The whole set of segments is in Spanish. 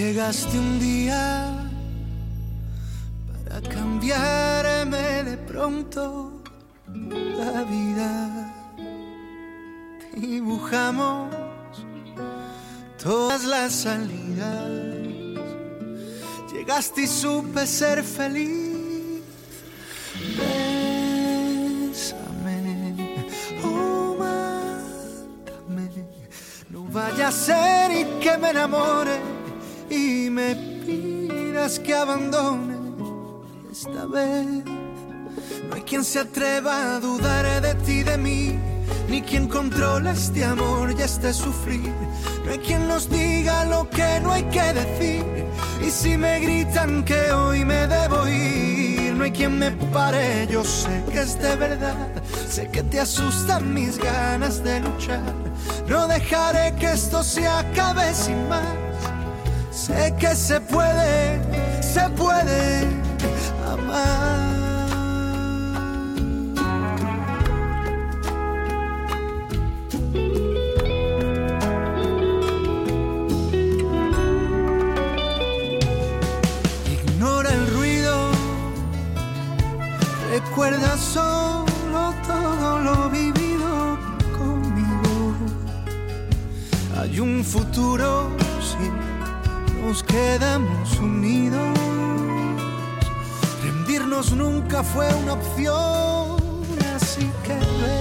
Llegaste un día para cambiarme de pronto la vida. Dibujamos todas las salidas. Llegaste y supe ser feliz. Bésame, oh, mátame. No vaya a ser y que me enamore y me pidas que abandone. Esta vez no hay quien se atreva a dudar de ti, de mí, ni quien controla este amor y este sufrir. No hay quien nos diga lo que no hay que decir. Y si me gritan que hoy me debo ir, no hay quien me pare, yo sé que es de verdad. Sé que te asustan mis ganas de luchar. No dejaré que esto se acabe sin más. Sé que se puede amar. Ignora el ruido, recuerda solo todo lo vivido conmigo. Hay un futuro si nos quedamos unidos. Rendirnos nunca fue una opción, así que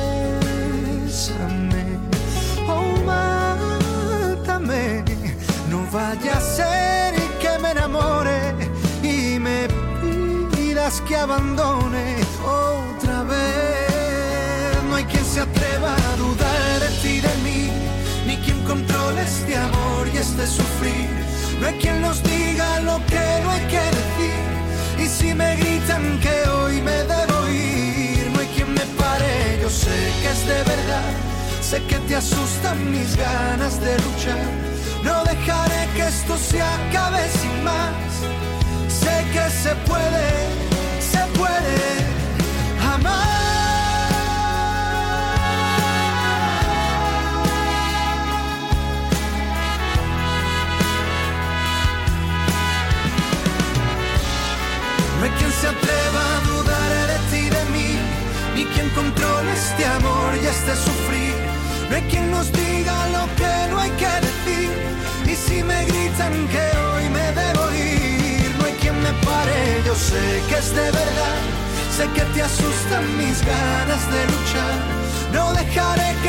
bésame, oh, mátame. No vaya a ser y que me enamore y me pidas que abandone otra vez. No hay quien se atreva a dudar de ti, de mí, ni quien controle este amor y este sufrir. No hay quien nos diga lo que no hay que decir. Y si me gritan que hoy me debo ir, no hay quien me pare, yo sé que es de verdad. Sé que te asustan mis ganas de luchar. No dejaré que esto se acabe sin más. Sé que se puede amar. No hay quien se atreva a dudar de ti, de mí, ni quien controle este amor y este sufrir. No hay quien nos diga lo que no hay que decir. Y si me gritan que hoy me debo ir, no hay quien me pare, yo sé que es de verdad. Sé que te asustan mis ganas de luchar. No dejaré